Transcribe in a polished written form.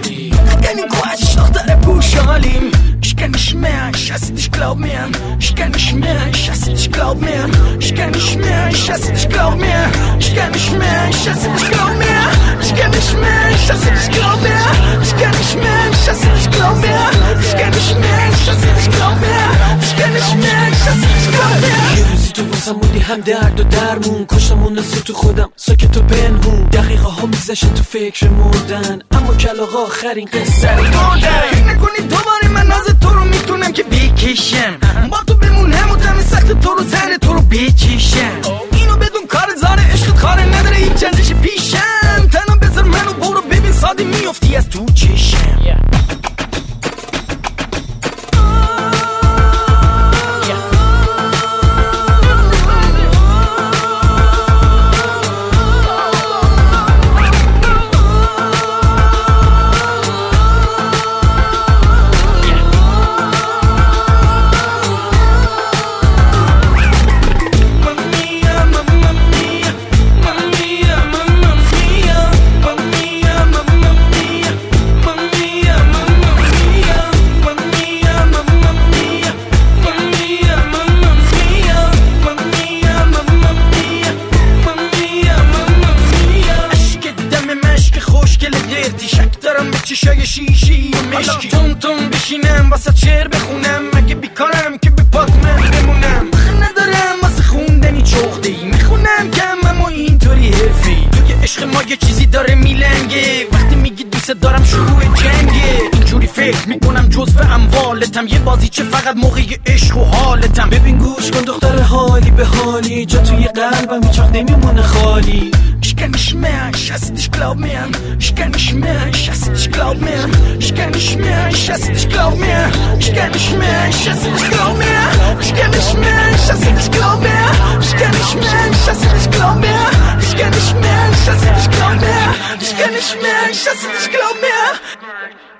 Party. Kenn den Quatsch, doch da der Buschhalim. Ich kenn nicht mehr, ich hasse dich, glaub mir. Ich kenn nicht mehr, ich hasse dich, glaub mir. Ich kenn nicht mehr, ich hasse dich, glaub mir. Ich kenn nicht mehr, ich hasse dich, glaub mir. Ich kenn nicht mehr, ich hasse dich, glaub mir. Ich kenn nicht mehr, ich hasse dich, glaub mir. Ich kenn nicht mehr, ich hasse dich, glaub mir. Ich kenn nicht mehr, ich hasse dich, glaub mir. یه روزی تو واسم بودی هم درد و درمون، کشتم اون نسو تو خودم ساکت و پنهون، دقیقه ها میگذشتن تو فکر مردن، اما کلاغ آخرین قصه رو دادن. فکر نکنی دوباره من از تو رو میتونم که بکشم، با تو بمونم و دم سخت تو رو زن تو رو بچشم. اینو بدون کار زاره عشقت خاره نداره هیچ چندش پیشم. تنها بذار منو برو ببین ساده میافتی از تو چشم. چشای شیشی و مشکی تون تون بشینم واسه شعر بخونم، مگه بیکارم که به پاک من بمونم. ندارم واسه خوندنی چخته ای، میخونم کم اما اینطوری حرفی. توی عشق ما یه چیزی داره میلنگه، وقتی میگی دوست دارم شروع جنگه. اینجوری فکر میکنم جزو اموالتم، یه بازی چه فقط موقع عشق و حالتم. ببین گوش کن دختر حالی به حالی، جا توی قلبم هیچ وقت نمیمونه خالی. Ich kenn nicht mehr, ich hasse dich, glaub mir. Ich kenn nicht mehr, ich hasse dich, glaub mir. Ich kenn nicht mehr, ich hasse dich, glaub mir. Ich kenn nicht mehr, ich hasse dich, glaub mir. Ich kenn nicht mehr, ich hasse dich, glaub mir. Ich kenn nicht mehr, ich hasse dich, glaub mir. Ich kenn nicht mehr, ich hasse dich, glaub mir. Ich kenn nicht mehr, ich hasse dich, glaub mir.